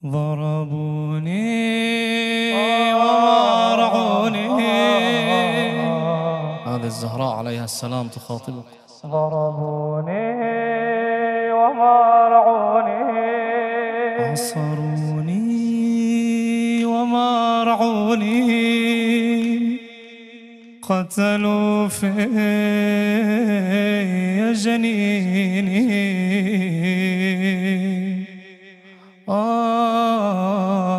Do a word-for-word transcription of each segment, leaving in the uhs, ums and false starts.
ضربوني ومرعوني. هذه الزهراء عليها السلام تخاطبك. ضربوني ومرعوني، عصروني ومرعوني، قتلوا في جنيني. آه,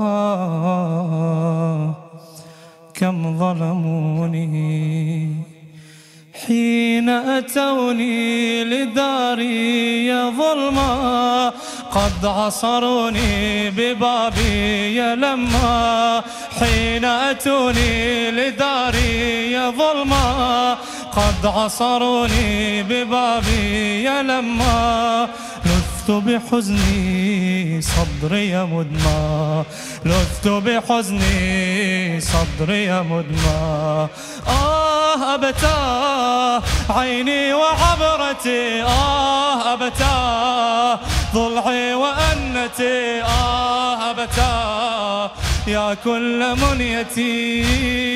آه كم ظلموني حين أتوني لداري ظلما، قد عصروني ببابي لما. حين أتوني لداري ظلما، قد عصروني ببابي لما. لثت بحزني صدري مدمى، لثت بحزني صدري مدمى. آه أبتاه عيني وعبرتي، آه أبتاه ضلعي وأنتي، آه أبتاه يا كل منيتي.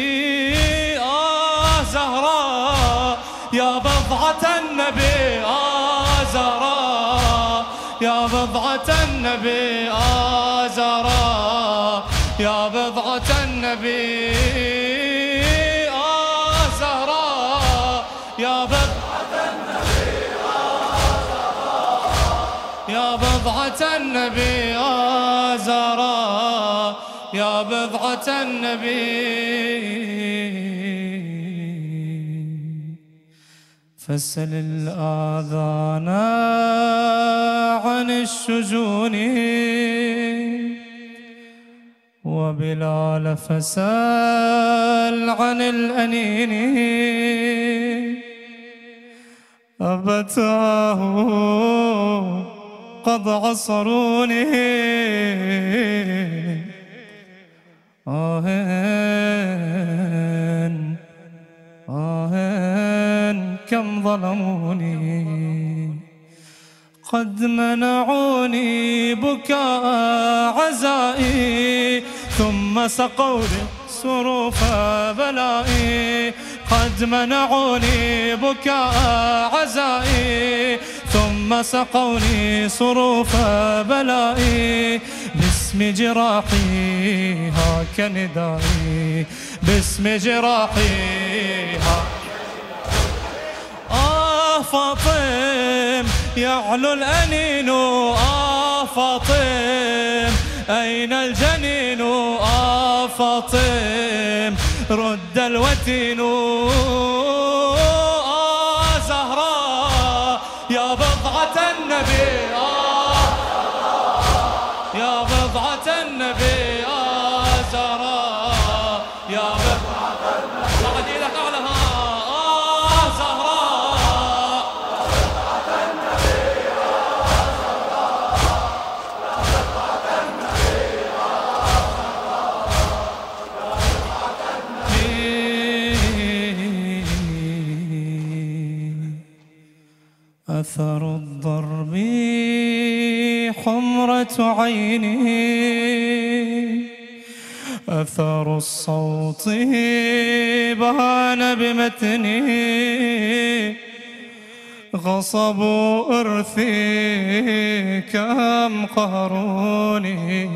آه زهراء يا بضعة النبي، آه زهراء يا بضعة النبي، آه زهراء يا بضعة النبي. آه زهراء يا بضعة النبي، آه زهراء يا بضعة النبي، آه زهراء يا بضعة النبي. فسل الآذان عن الشجون، وبلال فسل عن الأنين. أبتاه قد عصروني، آهن آهن كم ظلموني. قد منعوني بكاء عزائي، ثم سقوا لي صروف بلائي. قد منعوني بكاء عزائي، ثم سقوني صروف بلائي. باسم جراحي هاك ندائي، باسم جراحي هاك. آه فاطم يعلو الأنين، آه فاطم أين الجنين. آه فاطم رد الوتين. آه زهراء يا بضعة النبي، آه يا بضعة النبي، آه زهراء يا بضعة النبي. بعد إيدك أعلىها. آه زهراء يا بضعة النبي، آه زهراء يا بضعة النبي، آه زهراء. أثر الضرب حمرة عيني، أثر الصوت بان بمتني. غصبوا إرثي كم قهروني.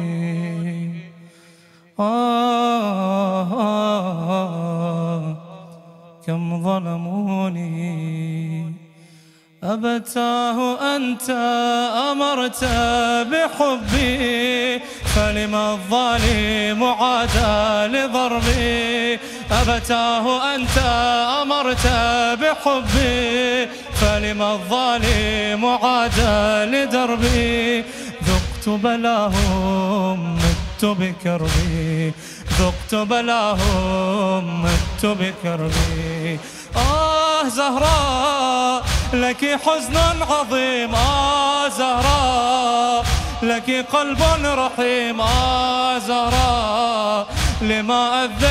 آه, آه كم ظلموني. أبتاه أنت أمرت بحبي، فلما الظالم عادى لضربي. أبتاه أنت أمرت بحبي، فلما الظالم عادى لدربي. ذقت بلاهم مت بكربي، ذقت بلاهم مت بكربي. آه زهراء لك حزن عظيم، آه زهراء لك قلب رحيم. آه زهراء لما أذى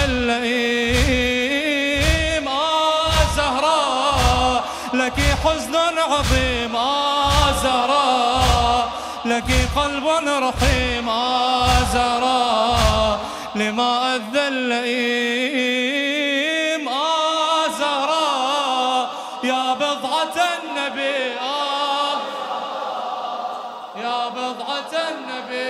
اللئيم. آه زهراء لك حزن عظيم، آه زهراء لك قلب رحيم آزرا لما أذى اللئيم آزرا يا بضعة النبي آه يا بضعة النبي